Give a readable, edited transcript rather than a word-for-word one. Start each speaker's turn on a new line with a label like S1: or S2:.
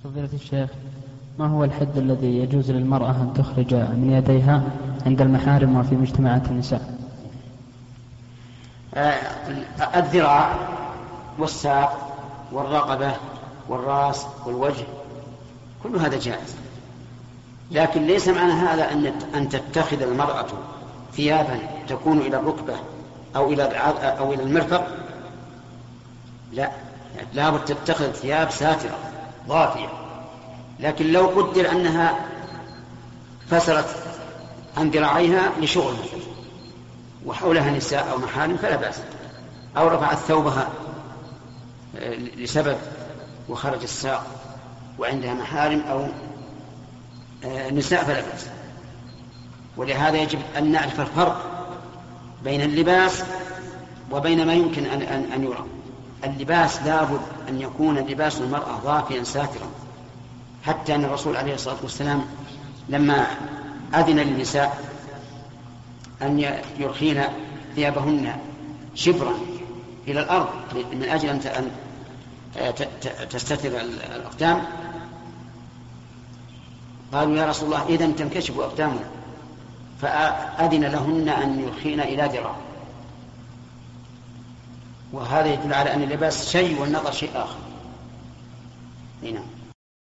S1: فضيلة الشيخ، ما هو الحد الذي يجوز للمرأة أن تخرج من يديها عند المحارم وفي مجتمعات النساء؟
S2: الذراع والساق والرقبة والرأس والوجه، كل هذا جائز، لكن ليس معنى هذا أن تتخذ المرأة ثيابا تكون إلى الركبة أو إلى المرفق، لا بد تتخذ ثياب ساترة ضافية. لكن لو قدر أنها فسرت عن ذراعيها لشغل وحولها نساء أو محارم فلا بأس، أو رفعت ثوبها لسبب وخرج الساق وعندها محارم أو نساء فلا بأس. ولهذا يجب أن نعرف الفرق بين اللباس وبين ما يمكن أن يرى. اللباس لابد أن يكون لباس المرأة ضافيا ساترا، حتى أن الرسول عليه الصلاة والسلام لما أذن للنساء أن يرخين ثيابهن شبرا إلى الأرض من أجل أن تستتر الأقدام، قالوا يا رسول الله إذن تنكشف أقدامنا، فأذن لهن أن يرخين إلى ذراع. وهذا يدل على أن اللباس شيء والنظر شيء آخر. نعم.